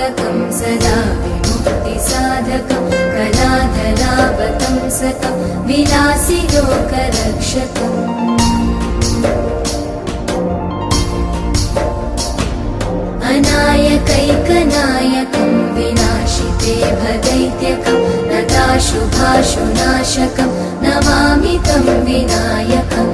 मोदकं सदा विमुक्तिसाधकं कलाधरावतंसकं विलासिलोकरक्षकम् अनायकैकनायकं विनाशिते भदैत्यकं नताशुभाशुनाशकं नमामि तं विनायकम्